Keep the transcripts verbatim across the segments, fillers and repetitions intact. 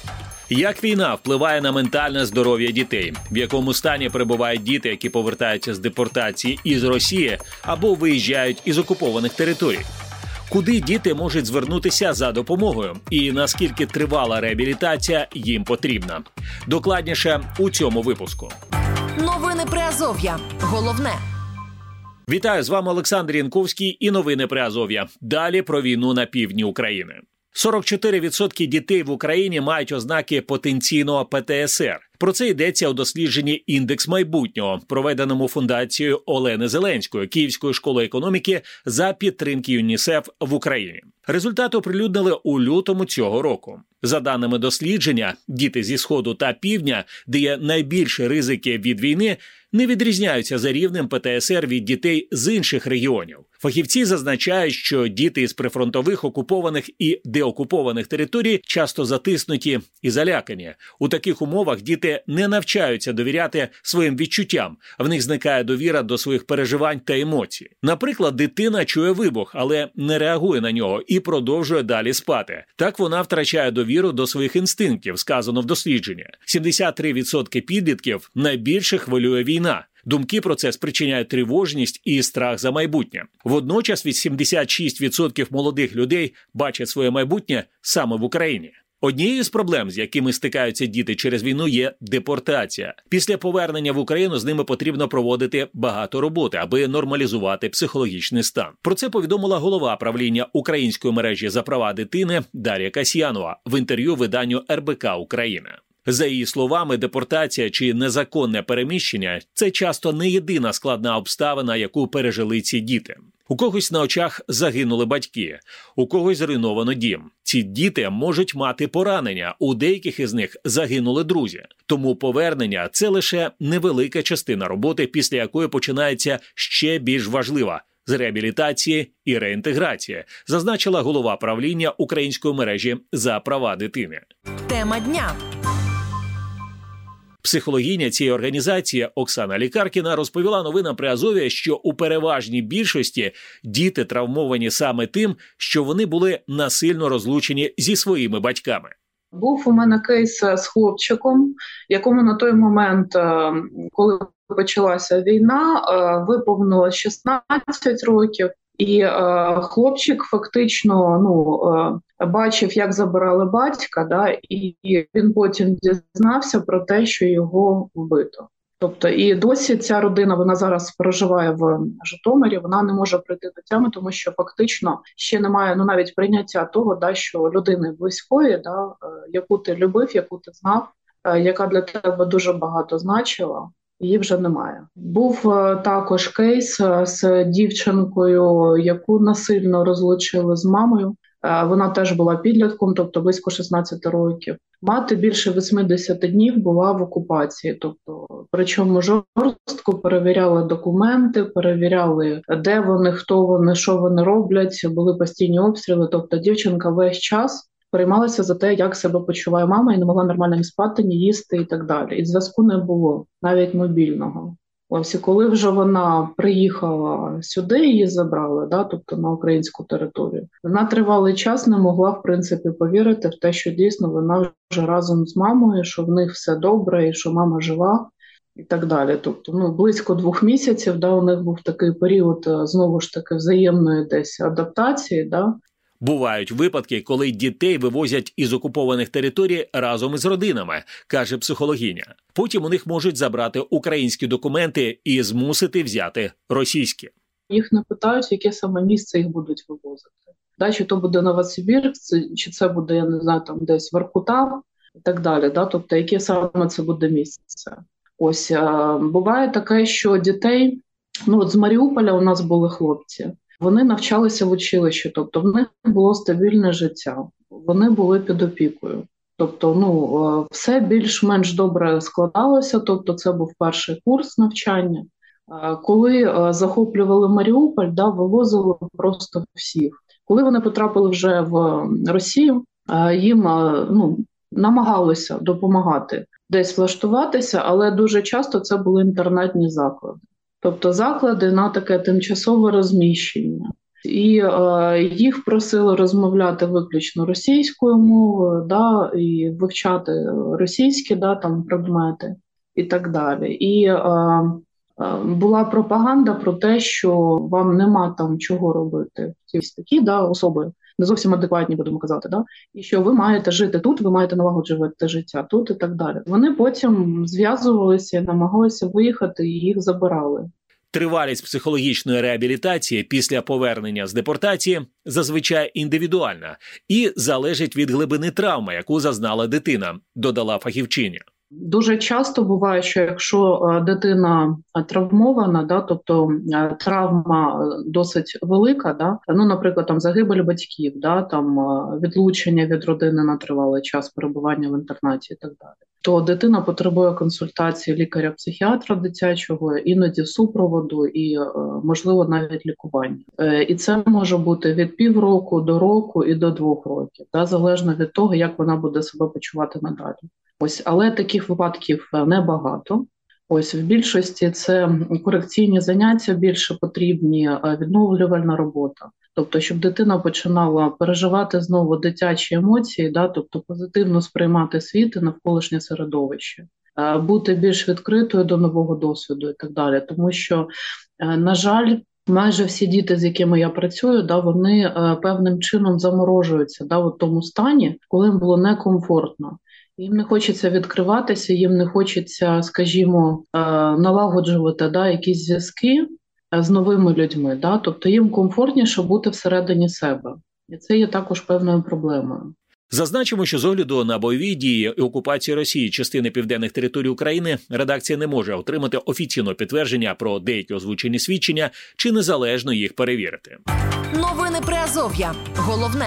Як війна впливає на ментальне здоров'я дітей? В якому стані перебувають діти, які повертаються з депортації із Росії або виїжджають із окупованих територій? Куди діти можуть звернутися за допомогою? І наскільки тривала реабілітація їм потрібна? Докладніше у цьому випуску. Новини Приазов'я. Головне. Вітаю, з вами Олександр Янковський і новини Приазов'я. Далі про війну на півдні України. сорок чотири відсотки дітей в Україні мають ознаки потенційного Пе Те Ес Ер. Про це йдеться у дослідженні «Індекс майбутнього», проведеному фундацією Олени Зеленської Київської школи економіки за підтримки ЮНІСЕФ в Україні. Результати оприлюднили у лютому цього року. За даними дослідження, діти зі Сходу та Півдня, де є найбільші ризики від війни, не відрізняються за рівнем Пе Те Ес Ер від дітей з інших регіонів. Фахівці зазначають, що діти із прифронтових, окупованих і деокупованих територій часто затиснуті і залякані. У таких умовах діти не навчаються довіряти своїм відчуттям. В них зникає довіра до своїх переживань та емоцій. Наприклад, дитина чує вибух, але не реагує на нього і продовжує далі спати. Так вона втрачає довіру до своїх інстинктів, сказано в дослідженні. сімдесят три відсотки підлітків найбільше хвилює війна. Думки про це спричиняють тривожність і страх за майбутнє. Водночас вісімдесят шість відсотків молодих людей бачать своє майбутнє саме в Україні. Однією з проблем, з якими стикаються діти через війну, є депортація. Після повернення в Україну з ними потрібно проводити багато роботи, аби нормалізувати психологічний стан. Про це повідомила голова правління Української мережі за права дитини Дар'я Касьянова в інтерв'ю виданню Ер Бе Ка Україна. За її словами, депортація чи незаконне переміщення – це часто не єдина складна обставина, яку пережили ці діти. У когось на очах загинули батьки, у когось зруйновано дім. Ці діти можуть мати поранення, у деяких із них загинули друзі. Тому повернення – це лише невелика частина роботи, після якої починається ще більш важлива – з реабілітації і реінтеграції, зазначила голова правління Української мережі за права дитини. Тема дня. Психологиня цієї організації Оксана Лікаркіна розповіла новинам Приазов'я, що у переважній більшості діти травмовані саме тим, що вони були насильно розлучені зі своїми батьками. Був у мене кейс з хлопчиком, якому на той момент, коли почалася війна, виповнилось шістнадцять років. І е, хлопчик фактично ну, е, бачив, як забирали батька, да, і, і він потім дізнався про те, що його вбито. Тобто і досі ця родина, вона зараз проживає в Житомирі, вона не може прийти до тями, тому що фактично ще немає ну, навіть прийняття того, да, що людини близької, да, е, яку ти любив, яку ти знав, е, яка для тебе дуже багато значила. Її вже немає. Був також кейс з дівчинкою, яку насильно розлучили з мамою. Вона теж була підлітком, тобто близько шістнадцять років. Мати більше вісімдесят днів була в окупації. Тобто, причому жорстко перевіряли документи, перевіряли, де вони, хто вони, що вони роблять. Були постійні обстріли. Тобто дівчинка весь час переймалася за те, як себе почуває мама, і не могла нормально ні спати, ні їсти і так далі. І зв'язку не було, навіть мобільного. Ось і коли вже вона приїхала сюди, її забрали, да, тобто на українську територію, вона тривалий час не могла, в принципі, повірити в те, що дійсно вона вже разом з мамою, що в них все добре і що мама жива і так далі. Тобто, ну, близько двох місяців, да, у них був такий період, знову ж таки, взаємної десь адаптації, да. Бувають випадки, коли дітей вивозять із окупованих територій разом із родинами, каже психологиня. Потім у них можуть забрати українські документи і змусити взяти російські. Їх не питають, яке саме місце їх будуть вивозити. Да, чи то буде Новосибірськ, чи це буде, я не знаю, там десь Воркута і так далі. Да? Тобто, яке саме це буде місце. Ось, а, буває таке, що дітей, ну от з Маріуполя у нас були хлопці. Вони навчалися в училищі, тобто в них було стабільне життя, вони були під опікою. Тобто, ну, все більш-менш добре складалося, тобто це був перший курс навчання. Коли захоплювали Маріуполь, да, вивозили просто всіх. Коли вони потрапили вже в Росію, їм ну, намагалися допомагати десь влаштуватися, але дуже часто це були інтернатні заклади. Тобто заклади на таке тимчасове розміщення. І е, їх просили розмовляти виключно російською мовою, да, і вивчати російські, да, там, предмети і так далі. І е, е, була пропаганда про те, що вам нема там чого робити. Ці такі, да, особи не зовсім адекватні, будемо казати, да, і що ви маєте жити тут, ви маєте налагоджувати життя тут і так далі. Вони потім зв'язувалися, намагалися виїхати і їх забирали. Тривалість психологічної реабілітації після повернення з депортації зазвичай індивідуальна і залежить від глибини травми, яку зазнала дитина, додала фахівчиня. Дуже часто буває, що якщо дитина травмована, да, тобто травма досить велика, да, ну, наприклад, там загибель батьків, да, там відлучення від родини на тривалий час, перебування в інтернаті і так далі, то дитина потребує консультації лікаря-психіатра дитячого, іноді супроводу і, можливо, навіть лікування. І це може бути від півроку до року і до двох років, да, залежно від того, як вона буде себе почувати надалі. Ось, але таких випадків небагато. Ось в більшості це корекційні заняття більше потрібні, відновлювальна робота. Тобто, щоб дитина починала переживати знову дитячі емоції, да, тобто позитивно сприймати світ і навколишнє середовище, бути більш відкритою до нового досвіду і так далі. Тому що, на жаль, майже всі діти, з якими я працюю, да, вони певним чином заморожуються, да, в тому стані, коли їм було некомфортно. Їм не хочеться відкриватися, їм не хочеться, скажімо, налагоджувати, да, якісь зв'язки з новими людьми. Да? Тобто їм комфортніше бути всередині себе. І це є також певною проблемою. Зазначимо, що з огляду на бойові дії і окупацію Росії частини південних територій України редакція не може отримати офіційного підтвердження про деякі озвучені свідчення чи незалежно їх перевірити. Новини Приазов'я. Головне.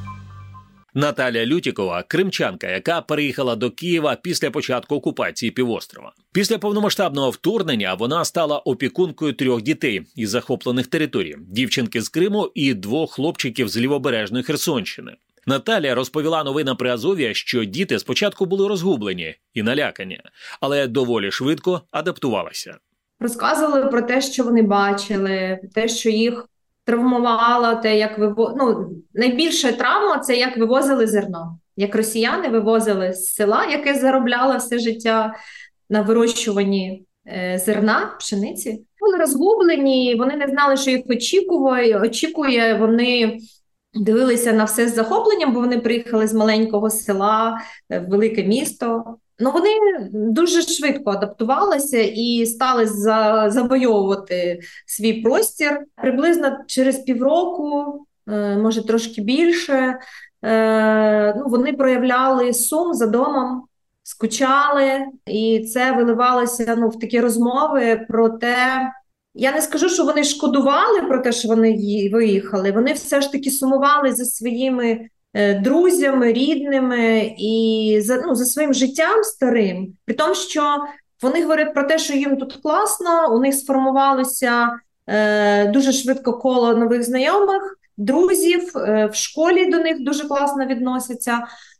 Наталя Лютікова – кримчанка, яка переїхала до Києва після початку окупації півострова. Після повномасштабного вторгнення вона стала опікункою трьох дітей із захоплених територій – дівчинки з Криму і двох хлопчиків з Лівобережної Херсонщини. Наталя розповіла новинам Приазов'я, що діти спочатку були розгублені і налякані, але доволі швидко адаптувалися. Розказували про те, що вони бачили, те, що їх травмувало, те, як виво... ну, найбільша травма – це як вивозили зерно. Як росіяни вивозили з села, яке заробляло все життя на вирощуванні е, зерна, пшениці. Були розгублені, вони не знали, що їх очікує, очікує, вони дивилися на все з захопленням, бо вони приїхали з маленького села в велике місто. Ну, вони дуже швидко адаптувалися і стали за, завойовувати свій простір. Приблизно через півроку, е, може трошки більше, е, ну, вони проявляли сум за домом, скучали, і це виливалося, ну, в такі розмови про те, я не скажу, що вони шкодували про те, що вони виїхали, вони все ж таки сумували за своїми друзями, рідними і за, ну, за своїм життям старим, при тому, що вони говорять про те, що їм тут класно, у них сформувалося е, дуже швидко коло нових знайомих, друзів, е, в школі до них дуже класно відносяться,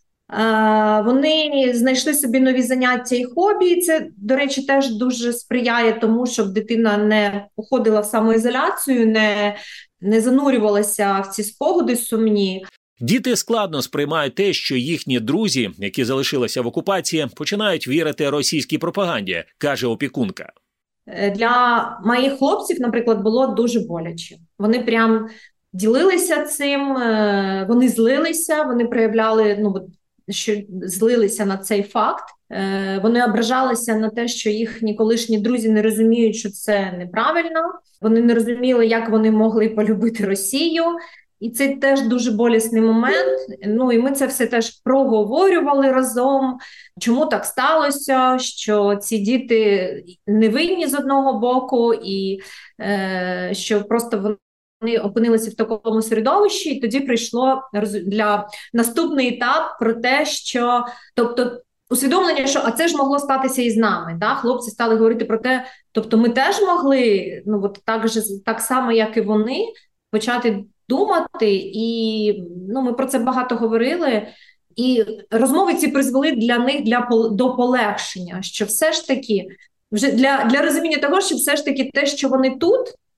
е, вони знайшли собі нові заняття і хобі, і це, до речі, теж дуже сприяє тому, щоб дитина не уходила в самоізоляцію, не, не занурювалася в ці спогади сумні. Діти складно сприймають те, що їхні друзі, які залишилися в окупації, починають вірити російській пропаганді, каже опікунка. Для моїх хлопців, наприклад, було дуже боляче. Вони прям ділилися цим, вони злилися, вони проявляли, ну, що злилися на цей факт. Вони ображалися на те, що їхні колишні друзі не розуміють, що це неправильно. Вони не розуміли, як вони могли полюбити Росію. І це теж дуже болісний момент. Ну і ми це все теж проговорювали разом. Чому так сталося, що ці діти не винні з одного боку, і е, що просто вони опинилися в такому середовищі, і тоді прийшло для наступний етап про те, що, тобто, усвідомлення, що а це ж могло статися і з нами. Да? Хлопці стали говорити про те, тобто ми теж могли, ну от так же, так само, як і вони, почати думати, і ну, ми про це багато говорили, і розмови ці призвели для них для, до полегшення, що все ж таки, вже для, для розуміння того, що все ж таки те, що вони тут,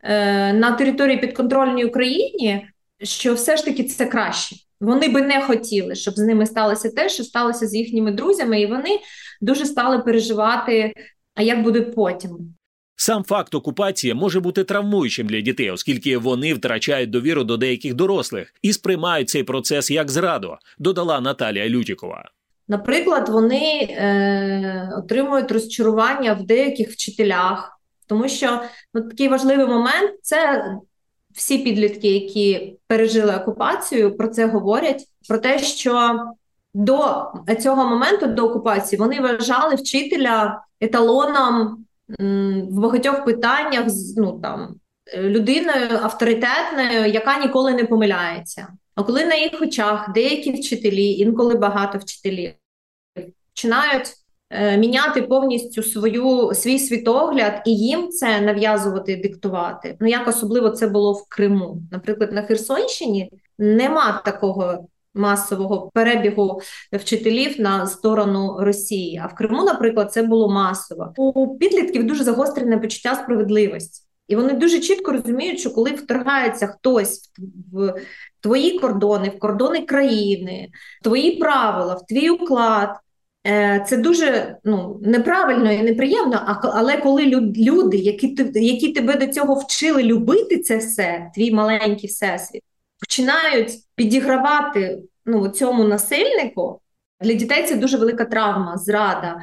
е, на території підконтрольній Україні, що все ж таки це краще. Вони би не хотіли, щоб з ними сталося те, що сталося з їхніми друзями, і вони дуже стали переживати, а як буде потім. Сам факт окупації може бути травмуючим для дітей, оскільки вони втрачають довіру до деяких дорослих і сприймають цей процес як зраду, додала Наталія Лютікова. Наприклад, вони е, отримують розчарування в деяких вчителях, тому що ну, такий важливий момент – це всі підлітки, які пережили окупацію, про це говорять, про те, що до цього моменту, до окупації, вони вважали вчителя еталоном м, в багатьох питаннях, ну, там, людиною авторитетною, яка ніколи не помиляється. А коли на їх очах деякі вчителі, інколи багато вчителів, починають е, міняти повністю свою, свій світогляд і їм це нав'язувати, диктувати. Ну, як особливо це було в Криму. Наприклад, на Херсонщині нема такого масового перебігу вчителів на сторону Росії. А в Криму, наприклад, це було масово. У підлітків дуже загострене почуття справедливості. І вони дуже чітко розуміють, що коли вторгається хтось в твої кордони, в кордони країни, в твої правила, в твій уклад, це дуже ну, неправильно і неприємно, але коли люди, які, які тебе до цього вчили любити це все, твій маленький всесвіт, починають підігравати ну, цьому насильнику, для дітей це дуже велика травма, зрада.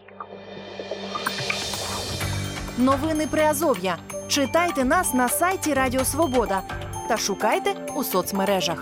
Новини Приазов'я. Читайте нас на сайті Радіо Свобода та шукайте у соцмережах.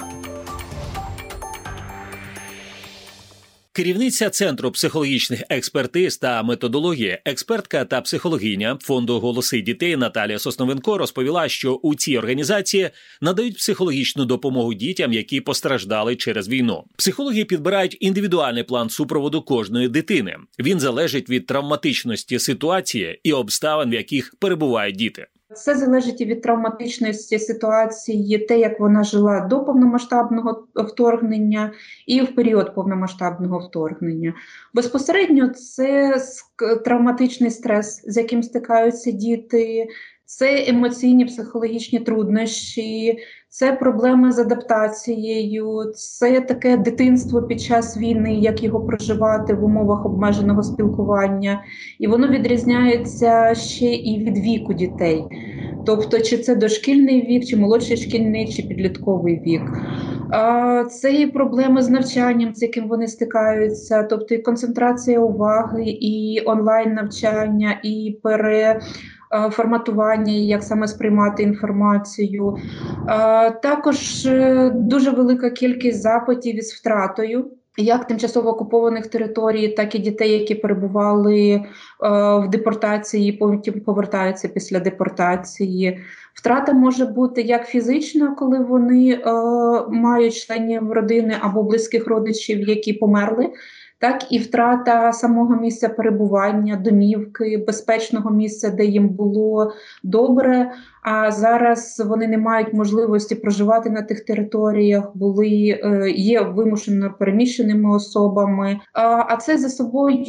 Керівниця Центру психологічних експертиз та методології, експертка та психологиня фонду «Голоси дітей» Наталія Сосновенко розповіла, що у цій організації надають психологічну допомогу дітям, які постраждали через війну. Психологи підбирають індивідуальний план супроводу кожної дитини. Він залежить від травматичності ситуації і обставин, в яких перебувають діти. Це залежить і від травматичності ситуації, те, як вона жила до повномасштабного вторгнення і в період повномасштабного вторгнення. Безпосередньо це травматичний стрес, з яким стикаються діти, це емоційні, психологічні труднощі, це проблеми з адаптацією, це таке дитинство під час війни, як його проживати в умовах обмеженого спілкування. І воно відрізняється ще і від віку дітей. Тобто, чи це дошкільний вік, чи молодший шкільний, чи підлітковий вік. Це і проблеми з навчанням, з яким вони стикаються, тобто і концентрація уваги, і онлайн-навчання, і пере... форматування, як саме сприймати інформацію. Також дуже велика кількість запитів із втратою, як тимчасово окупованих територій, так і дітей, які перебували в депортації, потім повертаються після депортації. Втрата може бути як фізична, коли вони мають членів родини або близьких родичів, які померли, так і втрата самого місця перебування, домівки, безпечного місця, де їм було добре, а зараз вони не мають можливості проживати на тих територіях, були, є вимушено переміщеними особами. А це за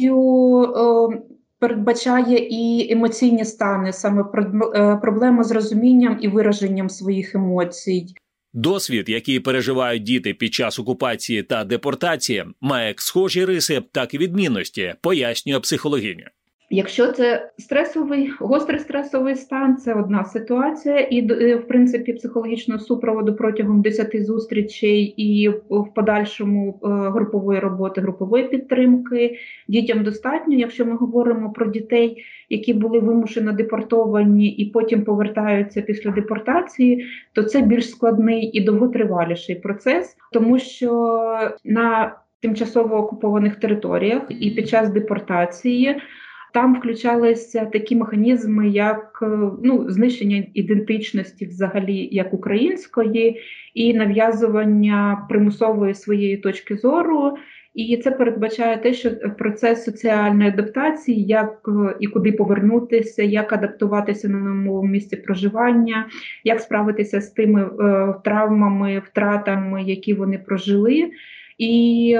собою передбачає і емоційні стани, саме проблеми з розумінням і вираженням своїх емоцій. Досвід, який переживають діти під час окупації та депортації, має як схожі риси, так і відмінності, пояснює психологиня. Якщо це стресовий, гострий стресовий стан, це одна ситуація, і в принципі психологічного супроводу протягом десяти зустрічей і в подальшому групової роботи, групової підтримки дітям достатньо. Якщо ми говоримо про дітей, які були вимушено депортовані і потім повертаються після депортації, то це більш складний і довготриваліший процес, тому що на тимчасово окупованих територіях і під час депортації там включалися такі механізми, як ну, знищення ідентичності взагалі як української і нав'язування примусової своєї точки зору. І це передбачає те, що процес соціальної адаптації, як і куди повернутися, як адаптуватися на новому місці проживання, як справитися з тими е, травмами, втратами, які вони прожили. І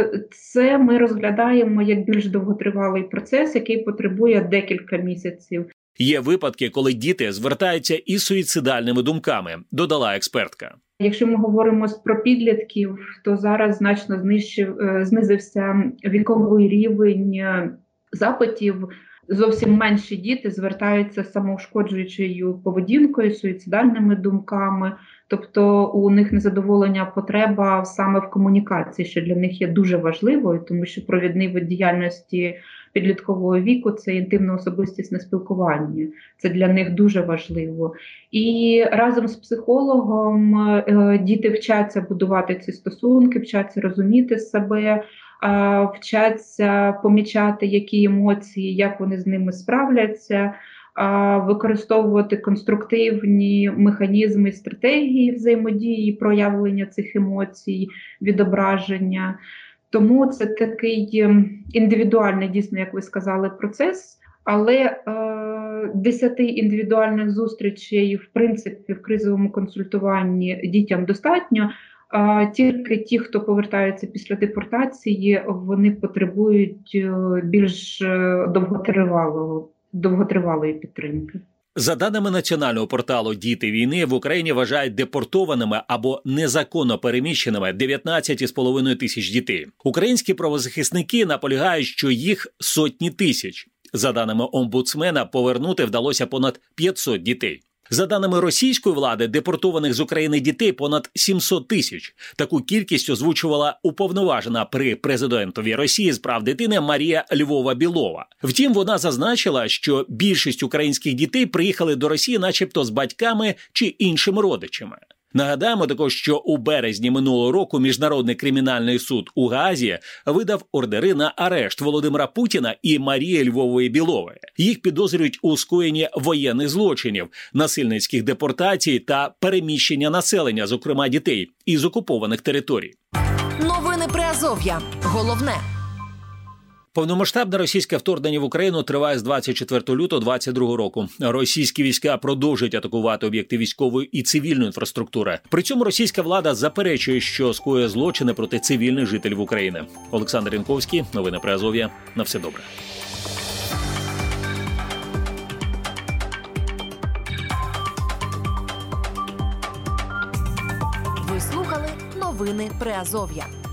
це ми розглядаємо як більш довготривалий процес, який потребує декілька місяців. Є випадки, коли діти звертаються із суїцидальними думками, додала експертка. Якщо ми говоримо про підлітків, то зараз значно знищив, знизився віковий рівень запитів. Зовсім менші діти звертаються з самоушкоджуючою поведінкою, суїцидальними думками. Тобто у них незадоволення потреба саме в комунікації, що для них є дуже важливою, тому що провідний вид діяльності підліткового віку – це інтимно-особистісне спілкування. Це для них дуже важливо. І разом з психологом е, діти вчаться будувати ці стосунки, вчаться розуміти себе, е, вчаться помічати, які емоції, як вони з ними справляться, використовувати конструктивні механізми, стратегії взаємодії, проявлення цих емоцій, відображення. Тому це такий індивідуальний, дійсно, як ви сказали, процес, але е, десяти індивідуальних зустрічей, в принципі, в кризовому консультуванні дітям достатньо. А тільки ті, хто повертаються після депортації, вони потребують більш довготривалого довготривалої підтримки. За даними національного порталу «Діти війни», в Україні вважають депортованими або незаконно переміщеними дев'ятнадцять із половиною тисяч дітей. Українські правозахисники наполягають, що їх сотні тисяч. За даними омбудсмена, повернути вдалося понад п'ятсот дітей. За даними російської влади, депортованих з України дітей понад сімсот тисяч. Таку кількість озвучувала уповноважена при президентові Росії з прав дитини Марія Львова-Білова. Втім, вона зазначила, що більшість українських дітей приїхали до Росії начебто з батьками чи іншими родичами. Нагадаємо також, що у березні минулого року Міжнародний кримінальний суд у Гаазі видав ордери на арешт Володимира Путіна і Марії Львової-Білової. Їх підозрюють у скоєнні воєнних злочинів, насильницьких депортацій та переміщення населення, зокрема дітей, із окупованих територій. Новини Приазов'я. Головне. Повномасштабне російське вторгнення в Україну триває з двадцять четвертого лютого двадцять другого року. Російські війська продовжують атакувати об'єкти військової і цивільної інфраструктури. При цьому російська влада заперечує, що скоює злочини проти цивільних жителів України. Олександр Янковський, новини Приазов'я. На все добре. Ви слухали новини Приазов'я.